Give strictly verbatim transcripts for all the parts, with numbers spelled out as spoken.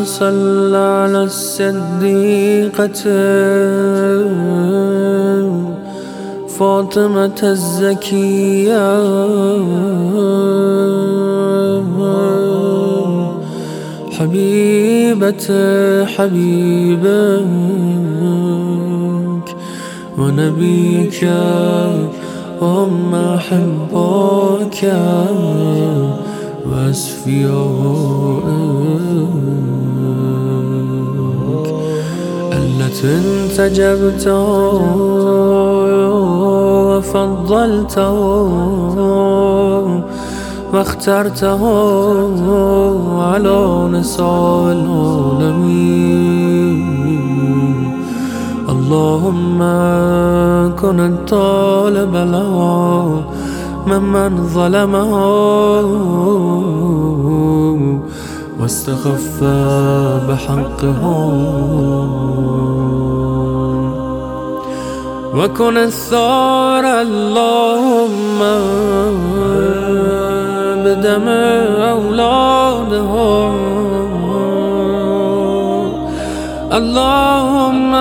صل على الصديقة فاطمة الزكية حبيبة حبيبك ونبيك وأم أحبك وأصفيائك التي انتجبته وفضلته واخترته على نساء العالمين. اللهم كن الطالب لها ممن ظلمها واستخف بحقهم، وكن الثار اللهم بدم أولادهم. اللهم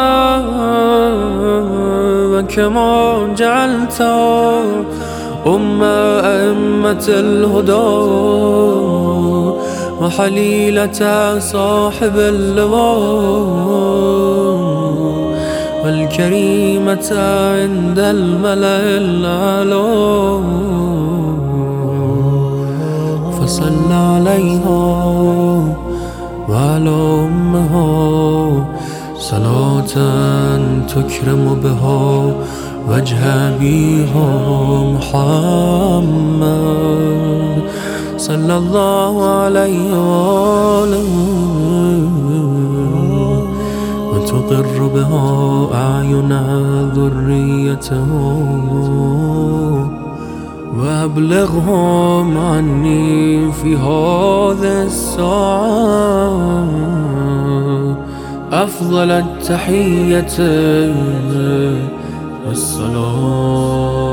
وكما جعلت أم أئمة الهدى وحليلة صاحب اللواء والكريمة عند الملأ الأعلى فصل عليها وعلى أمها صلاة تكرم بها وجه أبيها محمد صلى الله عليه وآله وتقر بها أعين ذريته وأبلغهم عني في هذا الساعة أفضل التحية والسلام.